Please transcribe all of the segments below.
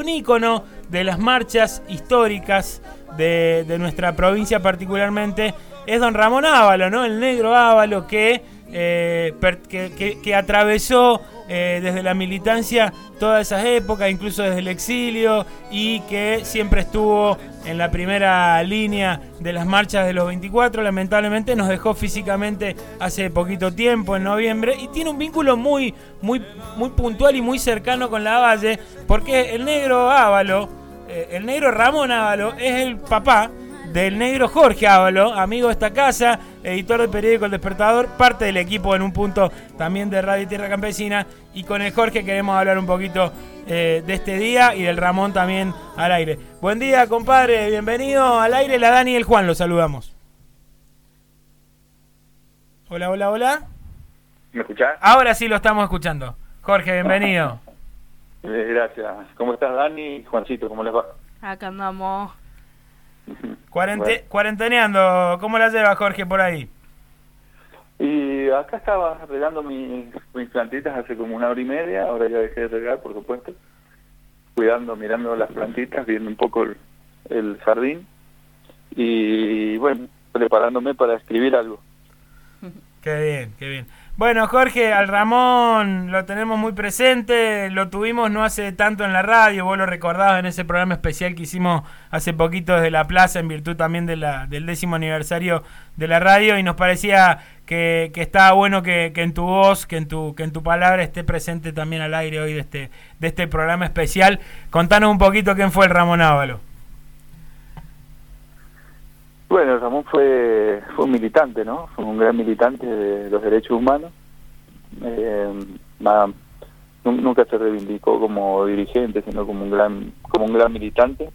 un ícono de las marchas históricas de nuestra provincia particularmente, es don Ramón Ábalo, ¿no? El negro Ábalo que atravesó desde la militancia todas esas épocas, incluso desde el exilio, y que siempre estuvo en la primera línea de las marchas de los 24. Lamentablemente nos dejó físicamente hace poquito tiempo, en noviembre, y tiene un vínculo muy puntual y muy cercano con la Valle, porque el negro Ábalo, el negro Ramón Ábalo, es el papá del negro Jorge Ábalo, amigo de esta casa, editor del periódico El Despertador, parte del equipo en un punto también de Radio Tierra Campesina, y con el Jorge queremos hablar un poquito de este día y del Ramón también al aire. Buen día, compadre, bienvenido al aire. La Dani y el Juan, los saludamos. Hola, hola, hola. ¿Me escuchás? Ahora sí lo estamos escuchando. Jorge, bienvenido. Gracias. ¿Cómo estás, Dani? Juancito, ¿cómo les va? Acá andamos. Bueno. Cuarenteneando, ¿cómo la lleva Jorge por ahí? Y acá estaba regando mis plantitas hace como 1 hora y media, ahora ya dejé de regar, por supuesto. Mirando las plantitas, viendo un poco el jardín y bueno, preparándome para escribir algo. Qué bien, qué bien. Bueno, Jorge, al Ramón lo tenemos muy presente, lo tuvimos no hace tanto en la radio, vos lo recordabas en ese programa especial que hicimos hace poquito desde la plaza, en virtud también del 10º aniversario de la radio, y nos parecía que estaba bueno que en tu voz, que en tu palabra esté presente también al aire hoy de este programa especial. Contanos un poquito quién fue el Ramón Ábalo. Bueno, Ramón fue un militante, ¿no? Fue un gran militante de los derechos humanos. Nunca se reivindicó como dirigente, sino como un gran militante.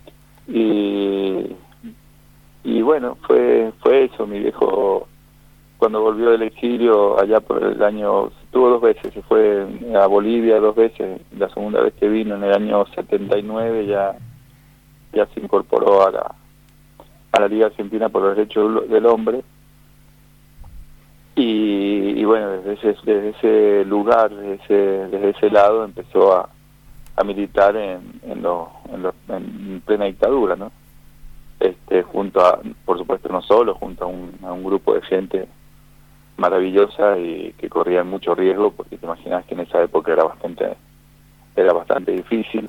Y bueno, fue eso. Mi viejo, cuando volvió del exilio, allá por el año, estuvo 2 veces, se fue a Bolivia 2 veces. La segunda vez que vino, en el año 79, ya se incorporó a la Liga Argentina por los Derechos del Hombre, y bueno, desde ese lugar, desde ese lado empezó a militar en plena dictadura, ¿no? Junto a, por supuesto no solo, junto a un grupo de gente maravillosa y que corrían mucho riesgo, porque te imaginas que en esa época era bastante difícil,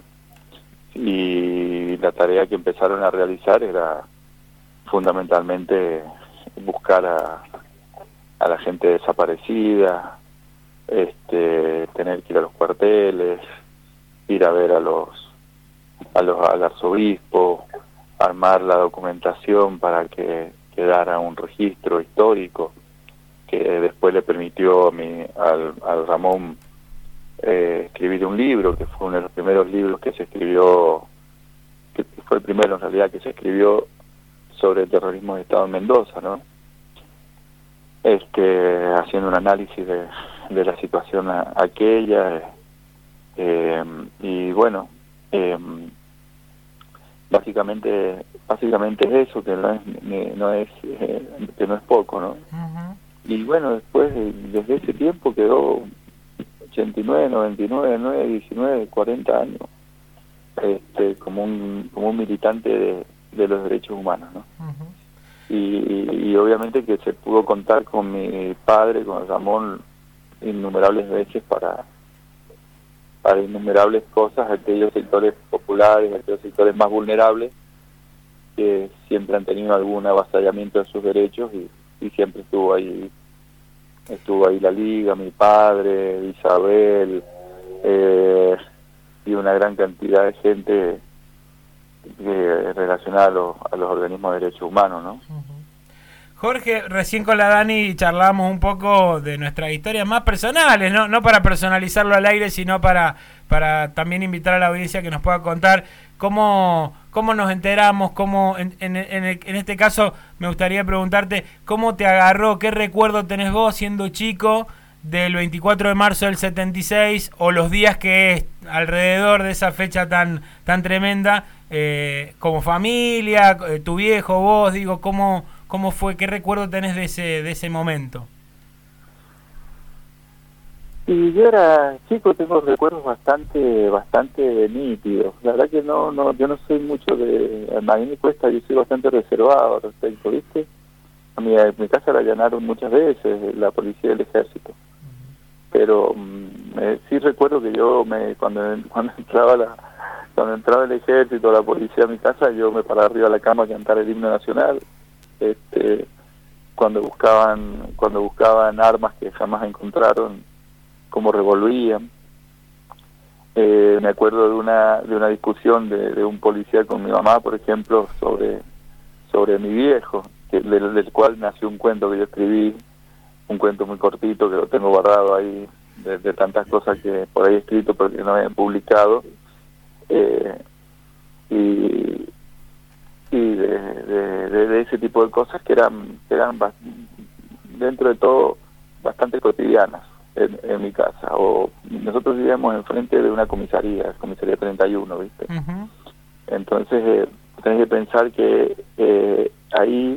y la tarea que empezaron a realizar era fundamentalmente buscar a la gente desaparecida, tener que ir a los cuarteles, ir a ver al arzobispo, armar la documentación para que quedara un registro histórico que después le permitió al Ramón escribir un libro, que fue uno de los primeros libros que se escribió, que fue el primero en realidad que se escribió sobre el terrorismo de Estado en Mendoza, ¿no? Haciendo un análisis de la situación aquella, y bueno, básicamente es eso, que no es poco, ¿no? Uh-huh. Y bueno, después desde ese tiempo quedó 89, 99, 9, 19, 40 años como un militante de los derechos humanos, ¿no? Uh-huh. Y obviamente que se pudo contar con mi padre, con Ramón, innumerables veces para innumerables cosas, aquellos sectores populares, aquellos sectores más vulnerables que siempre han tenido algún avasallamiento de sus derechos, y siempre estuvo ahí la Liga, mi padre, Isabel, y una gran cantidad de gente relacionada a los organismos de derechos humanos, ¿no? Jorge, recién con la Dani charlábamos un poco de nuestras historias más personales, no para personalizarlo al aire, sino para también invitar a la audiencia que nos pueda contar cómo nos enteramos, en este caso me gustaría preguntarte cómo te agarró, qué recuerdo tenés vos siendo chico del 24 de marzo del 76, o los días que es alrededor de esa fecha tan tremenda, como familia, tu viejo, vos, digo, ¿cómo fue? ¿Qué recuerdo tenés de ese momento? Y yo era chico, tengo recuerdos bastante nítidos. La verdad que yo no soy mucho a mí me cuesta, yo soy bastante reservado al respecto, ¿viste? Mi casa la allanaron muchas veces, la policía y el ejército. Pero sí recuerdo que cuando entraba el ejército o la policía a mi casa, yo me paraba arriba de la cama a cantar el himno nacional. Cuando buscaban armas que jamás encontraron, cómo revolvían. Me acuerdo de una discusión de un policía con mi mamá, por ejemplo, sobre mi viejo, del cual nació un cuento que yo escribí, un cuento muy cortito que lo tengo guardado ahí, de tantas cosas que por ahí he escrito pero que no he publicado, y de ese tipo de cosas que eran dentro de todo bastante cotidianas en mi casa. O nosotros vivíamos enfrente de una comisaría 31, ¿viste? Uh-huh. Entonces tenés que pensar que ahí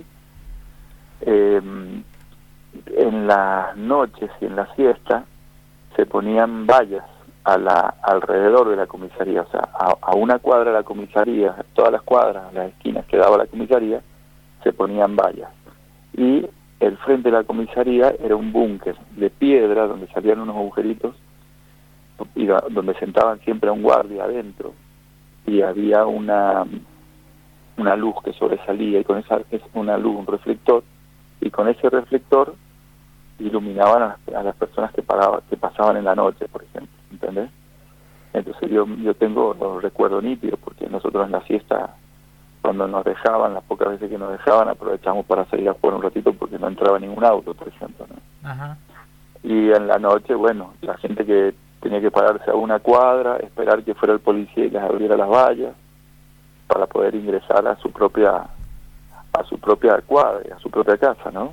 en las noches y en la siesta se ponían vallas alrededor de la comisaría, o sea, a una cuadra de la comisaría, todas las cuadras, las esquinas que daba la comisaría, se ponían vallas. Y el frente de la comisaría era un búnker de piedra donde salían unos agujeritos y donde sentaban siempre a un guardia adentro, y había una luz que sobresalía, y con esa es una luz, un reflector, y con ese reflector iluminaban a las personas que pasaban en la noche, por ejemplo, ¿entendés? Entonces yo tengo los recuerdos nítidos, porque nosotros en la siesta, cuando nos dejaban, las pocas veces que nos dejaban, aprovechamos para salir a jugar un ratito porque no entraba ningún auto, por ejemplo, ¿no? Ajá. Y en la noche, bueno, la gente que tenía que pararse a una cuadra, esperar que fuera el policía y les abriera las vallas para poder ingresar a su propia cuadra, a su propia casa, ¿no?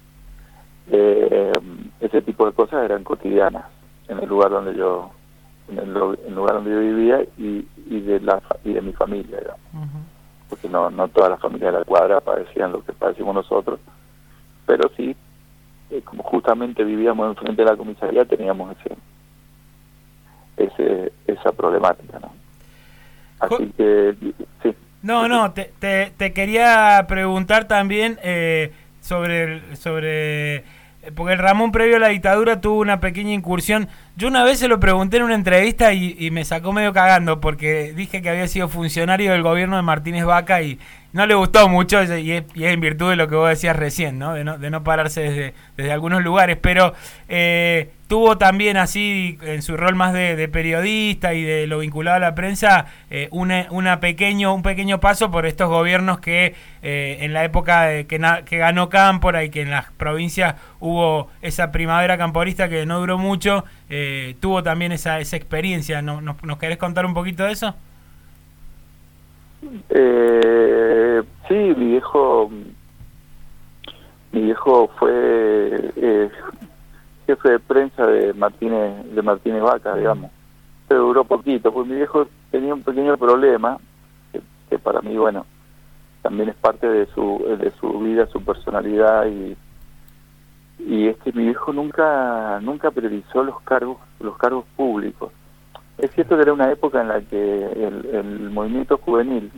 Ese tipo de cosas eran cotidianas en el lugar donde yo vivía y de mi familia, digamos. Uh-huh. Porque no todas las familias de la cuadra padecían lo que padecimos nosotros, pero sí, como justamente vivíamos enfrente de la comisaría, teníamos esa problemática, ¿no? Así que sí. No, te quería preguntar también sobre porque el Ramón previo a la dictadura tuvo una pequeña incursión. Yo una vez se lo pregunté en una entrevista y me sacó medio cagando porque dije que había sido funcionario del gobierno de Martínez Vaca y no le gustó mucho, y es en virtud de lo que vos decías recién, ¿no? De no pararse desde algunos lugares, pero tuvo también así en su rol más de periodista y de lo vinculado a la prensa un pequeño paso por estos gobiernos que en la época que ganó Cámpora y que en las provincias hubo esa primavera camporista que no duró mucho, tuvo también esa experiencia. ¿Nos querés contar un poquito de eso? Sí, mi viejo fue jefe de prensa de Martínez Vaca, digamos, pero duró poquito, pues mi viejo tenía un pequeño problema que para mí, bueno, también es parte de su vida, su personalidad, y es que mi viejo nunca priorizó los cargos públicos. Es cierto que era una época en la que el movimiento juvenil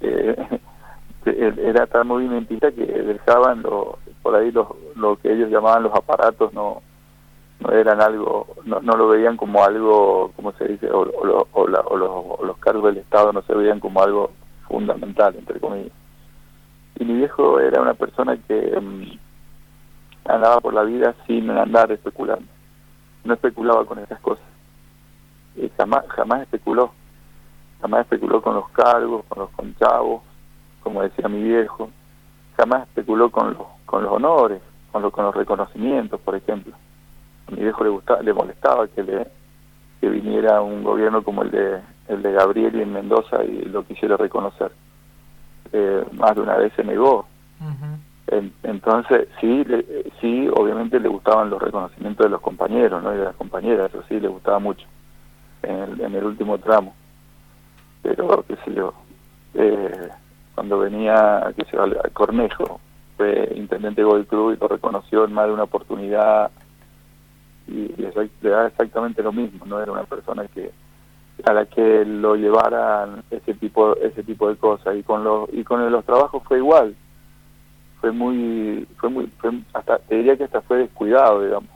era tan movimentista que dejaban por ahí lo que ellos llamaban los aparatos, no eran algo, no lo veían como algo, como se dice, o los cargos del Estado no se veían como algo fundamental, entre comillas. Y mi viejo era una persona que andaba por la vida sin andar especulando, no especulaba con esas cosas. Y jamás especuló con los cargos, con los conchavos, como decía mi viejo, jamás especuló con los honores, con los reconocimientos, por ejemplo. A mi viejo le molestaba que viniera un gobierno como el de Gabriel y en Mendoza y lo quisiera reconocer. Más de una vez se negó. Uh-huh. Entonces sí, obviamente le gustaban los reconocimientos de los compañeros, ¿no? Y de las compañeras, eso sí le gustaba mucho en el último tramo, pero qué sé yo, cuando venía, qué sé yo, Cornejo, fue intendente de Godoy Cruz y lo reconoció en más de una oportunidad, le da exactamente lo mismo. No era una persona a la que lo llevaran ese tipo de cosas, y con los trabajos fue igual. Fue hasta te diría que hasta fue descuidado, digamos.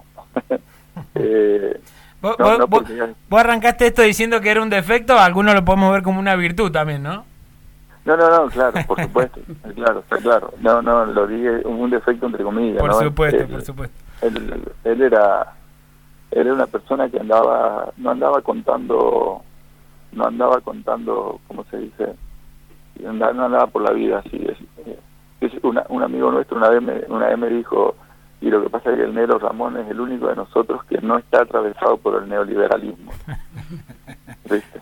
Vos arrancaste esto diciendo que era un defecto, algunos lo podemos ver como una virtud también, ¿no? No, claro, por supuesto, claro, está claro. No, lo dije un defecto entre comillas. Por ¿no? supuesto, por supuesto. Él era una persona que no andaba contando, ¿cómo se dice? No andaba por la vida así. Un amigo nuestro una vez me dijo, y lo que pasa es que el negro Ramón es el único de nosotros que no está atravesado por el neoliberalismo. ¿Viste?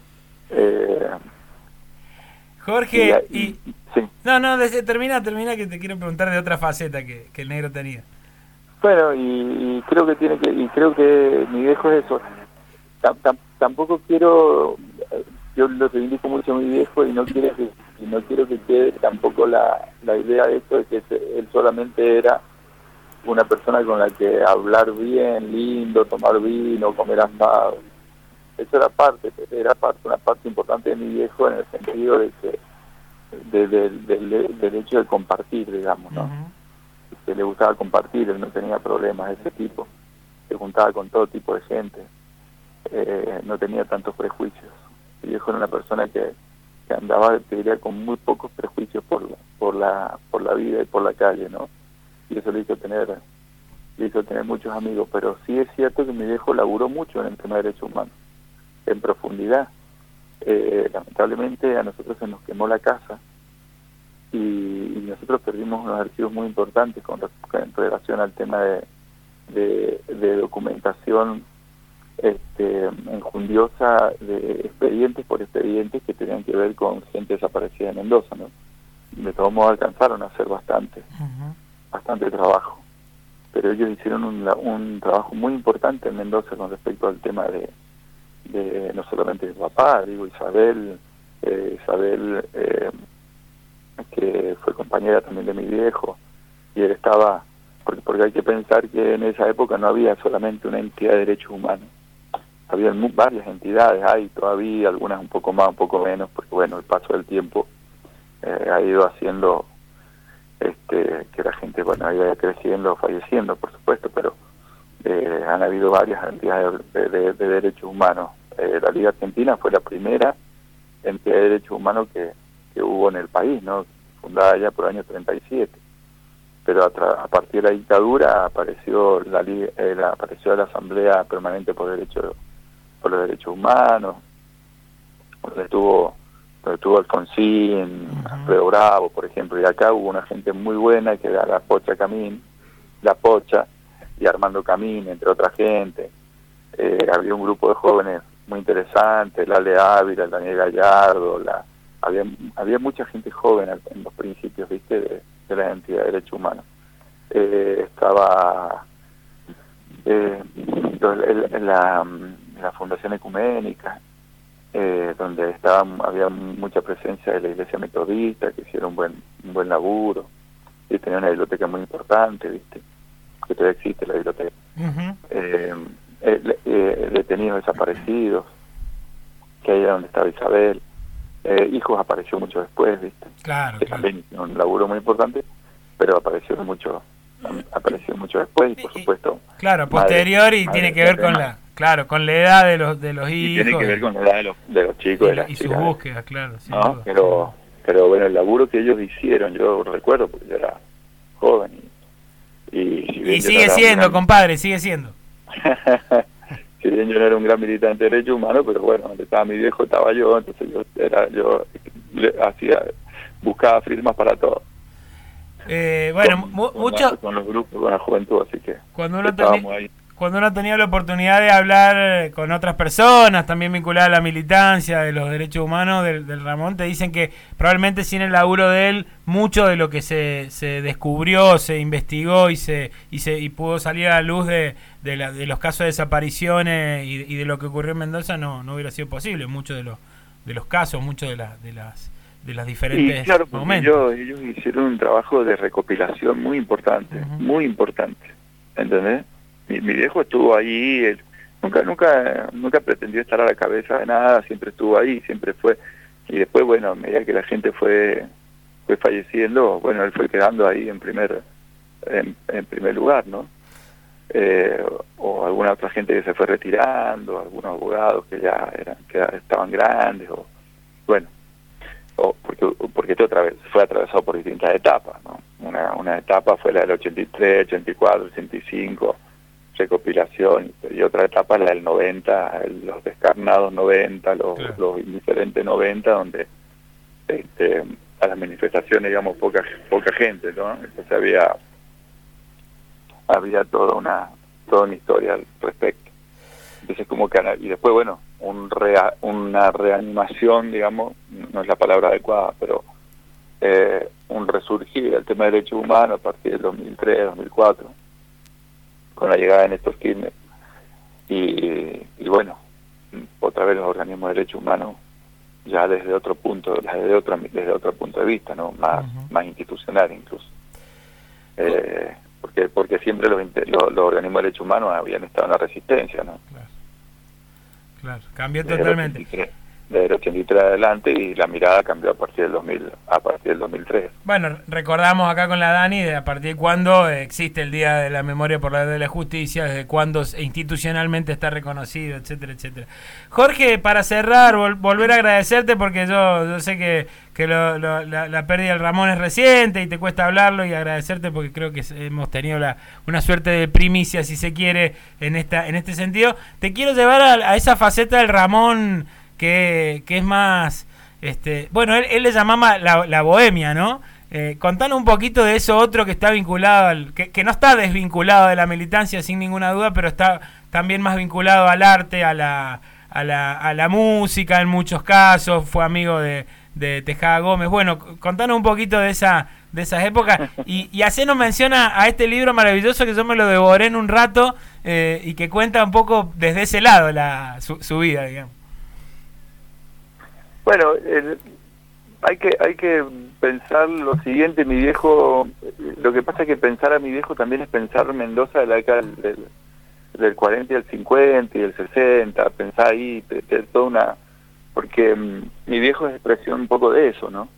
Jorge, sí. No, termina que te quiero preguntar de otra faceta que el negro tenía. Bueno, y creo que mi viejo es eso. Tampoco quiero, yo lo reivindico mucho a mi viejo, y no quiero que quede tampoco la idea de esto de que él solamente era una persona con la que hablar bien, lindo, tomar vino, comer asado. Eso era una parte importante de mi viejo, en el sentido de que del hecho de compartir, digamos, ¿no? Uh-huh. Que le gustaba compartir, él no tenía problemas de ese tipo, se juntaba con todo tipo de gente, no tenía tantos prejuicios. Mi viejo era una persona que andaba, te diría, con muy pocos prejuicios por la vida y por la calle, ¿no? Y eso le hizo tener muchos amigos. Pero sí es cierto que mi viejo laburó mucho en el tema de derechos humanos, en profundidad. Lamentablemente a nosotros se nos quemó la casa, y nosotros perdimos unos archivos muy importantes en relación al tema de documentación enjundiosa, de expedientes por expedientes que tenían que ver con gente desaparecida en Mendoza, ¿no? De todos modos alcanzaron a hacer bastante trabajo, pero ellos hicieron un trabajo muy importante en Mendoza con respecto al tema de no solamente de papá, digo, Isabel, que fue compañera también de mi viejo, y él estaba, porque hay que pensar que en esa época no había solamente una entidad de derechos humanos, había varias entidades, hay todavía algunas un poco más, un poco menos, porque bueno, el paso del tiempo ha ido haciendo que la gente, bueno, ha ido creciendo, falleciendo, por supuesto, pero han habido varias entidades de derechos humanos. La Liga Argentina fue la primera entidad de derechos humanos que hubo en el país, ¿no? Fundada ya por el año 37. Pero a partir de la dictadura apareció la Asamblea Permanente por los Derechos Humanos, donde estuvo Alfonsín, Alfredo Bravo, por ejemplo, y acá hubo una gente muy buena que era la Pocha y Armando Camín, entre otra gente. Había un grupo de jóvenes muy interesantes, Lale Ávila, Daniel Gallardo, había mucha gente joven en los principios, ¿viste?, de la entidad de derechos humanos. Estaba la Fundación Ecuménica, donde había mucha presencia de la Iglesia Metodista, que hicieron un buen laburo, y tenía una biblioteca muy importante, ¿viste?, que todavía existe la biblioteca. Uh-huh. Detenidos desaparecidos, que ahí era donde estaba Isabel. Hijos apareció mucho después, ¿viste? Claro. También hicieron un laburo muy importante, pero apareció mucho después, y por supuesto. Claro, posterior, y tiene que ver con la edad de los hijos. Y tiene que ver con la edad de los chicos, de las y chicas, sus búsquedas, claro. ¿No? Pero bueno, el laburo que ellos hicieron, yo recuerdo, porque yo era joven y sigue siendo, compadre, sigue siendo. Si bien yo no era un gran militante de derechos humanos, pero bueno, donde estaba mi viejo estaba yo, entonces yo buscaba firmas para todo. Con los grupos, con la juventud, así que cuando uno ha tenido la oportunidad de hablar con otras personas también vinculadas a la militancia de los derechos humanos del Ramón, te dicen que probablemente sin el laburo de él, mucho de lo que se descubrió, se investigó y pudo salir a la luz de los casos de desapariciones y de lo que ocurrió en Mendoza no hubiera sido posible. Muchos de los casos, muchos de las diferentes momentos. Ellos hicieron un trabajo de recopilación muy importante, muy importante, ¿entendés? mi viejo estuvo ahí, él nunca pretendió estar a la cabeza de nada, siempre estuvo ahí, siempre fue. Y después, bueno, a medida que la gente fue falleciendo, bueno, él fue quedando ahí en primer lugar, ¿no? O alguna otra gente que se fue retirando, algunos abogados que ya estaban grandes, o bueno, o porque esto fue atravesado por distintas etapas, ¿no? Una etapa fue la del 83, 84, 85, recopilación, y otra etapa la del 90, los descarnados 90, los indiferentes 90, donde a las manifestaciones, digamos, poca gente, ¿no? Entonces había toda una historia al respecto. Entonces y después, bueno, una reanimación, digamos, no es la palabra adecuada, pero un resurgir del tema de derechos humanos a partir del 2003, 2004, con la llegada de Néstor Kirchner. Y bueno, otra vez los organismos de derechos humanos ya desde otro punto de vista, ¿no? Más institucional incluso. Porque siempre los organismos de derechos humanos habían estado en la resistencia, ¿no? Claro, cambió totalmente. Desde el 83 adelante, y la mirada cambió a partir del 2003. Bueno, recordamos acá con la Dani a partir de cuándo existe el Día de la Memoria por la de la Justicia, desde cuándo institucionalmente está reconocido, etcétera, etcétera. Jorge, para cerrar, volver a agradecerte, porque yo sé que la pérdida del Ramón es reciente y te cuesta hablarlo, y agradecerte porque creo que hemos tenido una suerte de primicia, si se quiere, en este sentido. Te quiero llevar a esa faceta del Ramón que es más, bueno, él le llamaba la bohemia, ¿no? Contanos un poquito de eso otro que está vinculado, que no está desvinculado de la militancia sin ninguna duda, pero está también más vinculado al arte, a la música en muchos casos, fue amigo de Tejada Gómez. Bueno, contanos un poquito de esas épocas, y hacenos mención a este libro maravilloso que yo me lo devoré en un rato, y que cuenta un poco desde ese lado su vida, digamos. Bueno, hay que pensar lo siguiente. Mi viejo, lo que pasa es que pensar a mi viejo también es pensar Mendoza de la década del 40 y el 50 y el 60, pensar ahí, porque mi viejo es expresión un poco de eso, ¿no?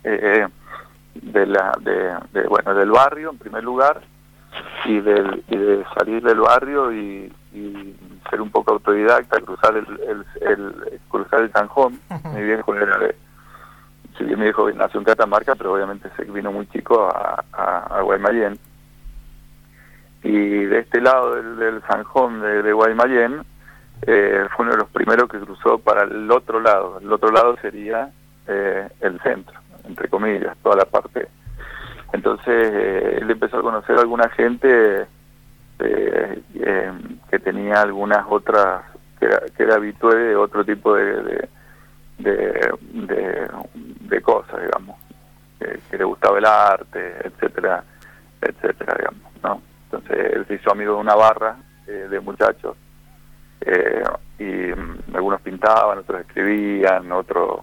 Bueno, del barrio en primer lugar, y de salir del barrio y ser un poco autodidacta, cruzar el Zanjón. Mi viejo si bien mi viejo nació en Catamarca, pero obviamente se vino muy chico a Guaymallén, y de este lado del Zanjón de Guaymallén fue uno de los primeros que cruzó para el otro lado sería el centro, entre comillas, toda la parte. Entonces él empezó a conocer a alguna gente que tenía algunas otras, que era habitué de otro tipo de cosas, digamos, que le gustaba el arte, etcétera, digamos, ¿no? Entonces él se hizo amigo de una barra de muchachos, y algunos pintaban, otros escribían, otros...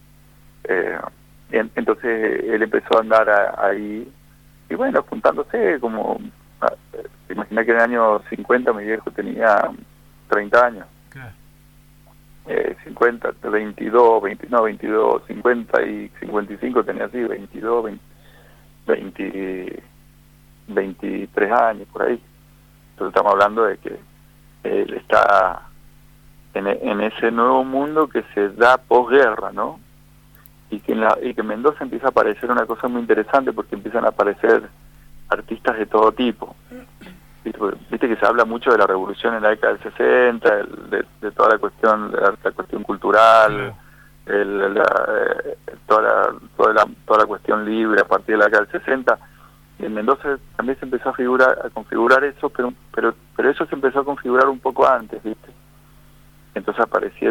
entonces él empezó a andar ahí, y bueno, juntándose como... Imagina que en el año 50 mi viejo tenía 30 años. Claro. 50, 22, 50 y 55 tenía así, 22, 23 años, por ahí. Entonces estamos hablando de que él está en ese nuevo mundo que se da posguerra, ¿no? Y que Mendoza empieza a aparecer una cosa muy interesante, porque empiezan a aparecer artistas de todo tipo. Viste que se habla mucho de la revolución en la década del 60, de toda la cuestión cultural, toda la cuestión libre a partir de la década del 60. Y en Mendoza también se empezó a configurar eso, pero eso se empezó a configurar un poco antes, ¿viste? Entonces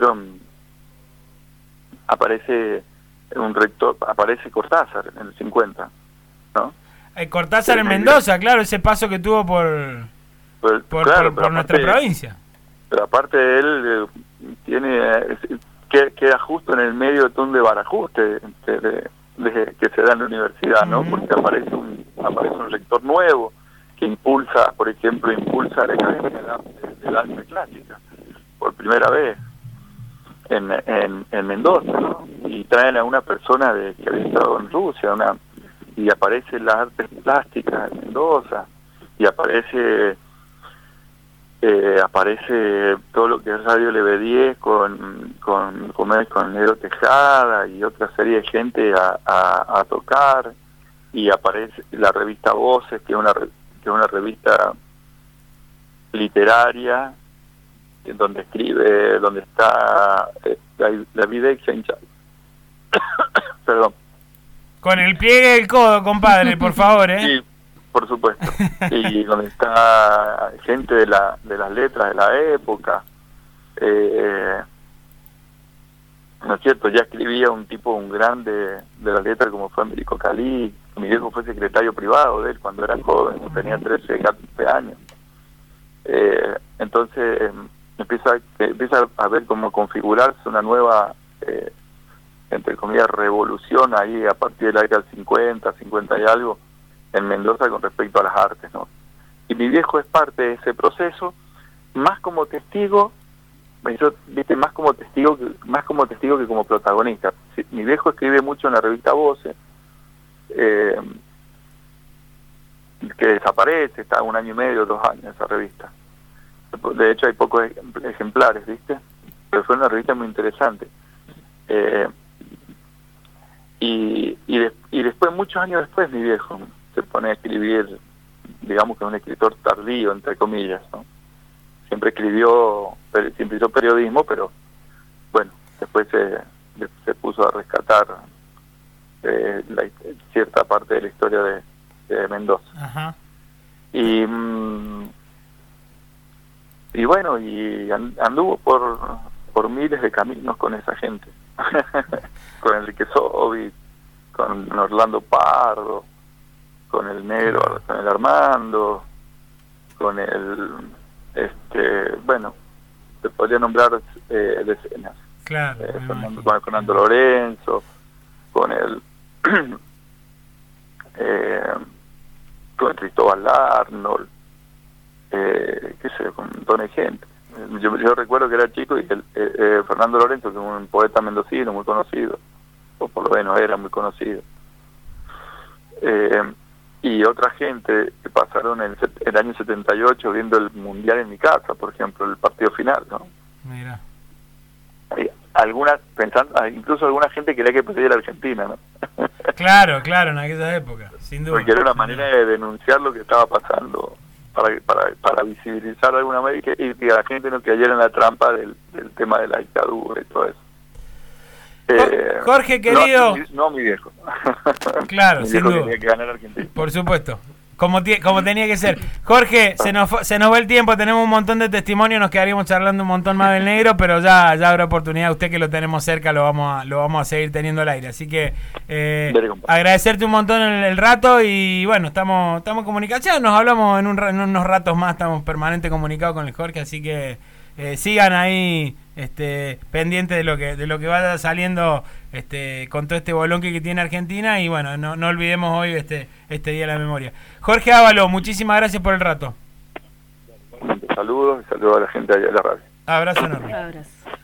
aparece un rector, aparece Cortázar en el 50, ¿no? Cortázar en Mendoza, claro, ese paso que tuvo por nuestra provincia. Pero aparte de él, queda justo en el medio de todo un desbarajuste que se da en la universidad, ¿no? Porque aparece un rector nuevo, que impulsa, por ejemplo, impulsa la Academia del Arte Clásica por primera vez en Mendoza, ¿no? Y traen a una persona que había estado en Rusia, y aparece las artes plásticas en Mendoza, y aparece todo lo que es Radio LB10 con Negro Tejada y otra serie de gente a tocar, y aparece la revista Voces, que es una revista literaria donde está la vida hinchada. Perdón. Con el pliegue del codo, compadre, por favor, ¿eh? Sí, por supuesto. Y donde está gente de las letras de la época. ¿No es cierto? Ya escribía un grande de las letras como fue Américo Calí. Mi viejo fue secretario privado de él cuando era joven, tenía 13, 14 años. Entonces empieza a ver cómo configurarse una nueva, entre comillas, revolución ahí a partir de la década del 50 y algo, en Mendoza con respecto a las artes, ¿no? Y mi viejo es parte de ese proceso, más como testigo, más como testigo que como protagonista. Sí, mi viejo escribe mucho en la revista Voces, que desaparece, está 1 año y medio, 2 años esa revista. De hecho hay pocos ejemplares, ¿viste? Pero fue una revista muy interesante. Y después, muchos años después, mi viejo se pone a escribir, digamos que es un escritor tardío, entre comillas, ¿no? Siempre hizo periodismo, pero bueno, después se puso a rescatar cierta parte de la historia de Mendoza. Ajá. Y bueno, y anduvo por miles de caminos con esa gente. Con Enrique Sobi, con Orlando Pardo, con el Negro, con el Armando, con el bueno, te podría nombrar decenas. Claro. Con Fernando Lorenzo, con el con Cristóbal Arnold, qué sé, con un montón de gente. Yo recuerdo que era chico y Fernando Lorenzo, que es un poeta mendocino muy conocido, o por lo menos era muy conocido, y otra gente que pasaron el año 78 viendo el Mundial en mi casa, por ejemplo, el partido final, ¿no? Mira. Incluso alguna gente quería que perdiera Argentina, ¿no? Claro, en aquella época, sin duda. Porque era una manera de denunciar lo que estaba pasando, para visibilizar de alguna manera y que la gente no cayera en la trampa del tema de la dictadura y todo eso. Jorge, querido. No mi viejo. Claro, mi sin viejo duda. quería que ganara Argentina. Por supuesto. Como tenía que ser. Jorge, se nos va el tiempo, tenemos un montón de testimonios, nos quedaríamos charlando un montón más del Negro, pero ya habrá oportunidad. Usted que lo tenemos cerca, lo vamos a seguir teniendo al aire. Así que agradecerte un montón el rato y bueno, estamos en comunicación, nos hablamos en unos ratos más, estamos permanente comunicados con el Jorge, así que sigan ahí pendientes de lo que vaya saliendo con todo este bolonque que tiene Argentina y bueno, no olvidemos hoy este Día de la Memoria. Jorge Ávalo, muchísimas gracias por el rato. Saludos y saludos a la gente allá de la radio. Abrazo enorme. Abrazo.